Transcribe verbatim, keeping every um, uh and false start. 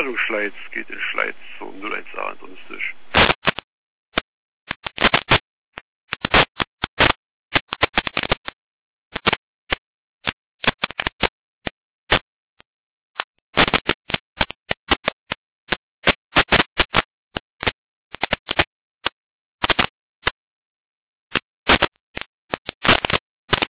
Sendung Schleiz geht in Schleiz, so null eins acht und durch.